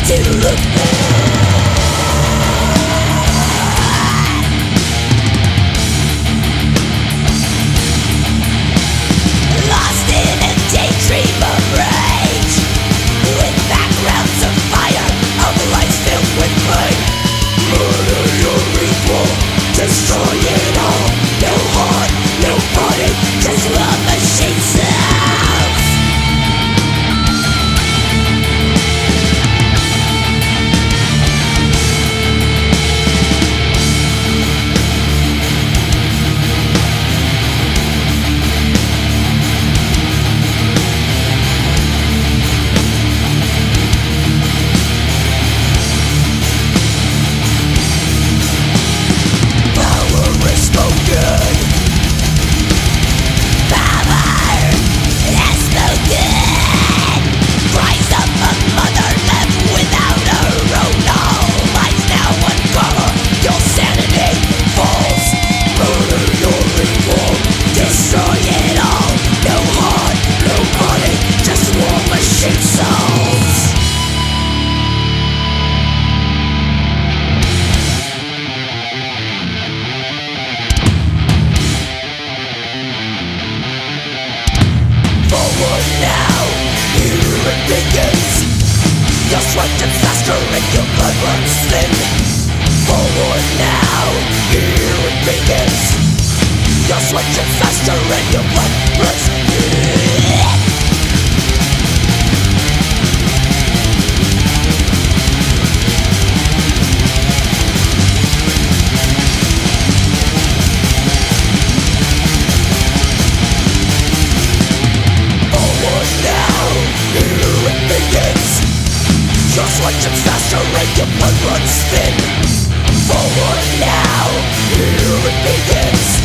to look. Lost in a daydream of rage, with backgrounds of fire, of lights filled with pain. Murder your equal, destroy it all. No heart, no body, just love machine cells. You'll sweat it faster and your blood runs thin. Forward now, here it begins. You'll sweat it faster and your blood runs thin. Forward now, here it begins. Just watch it faster and your blood runs thin. Forward now, here it begins.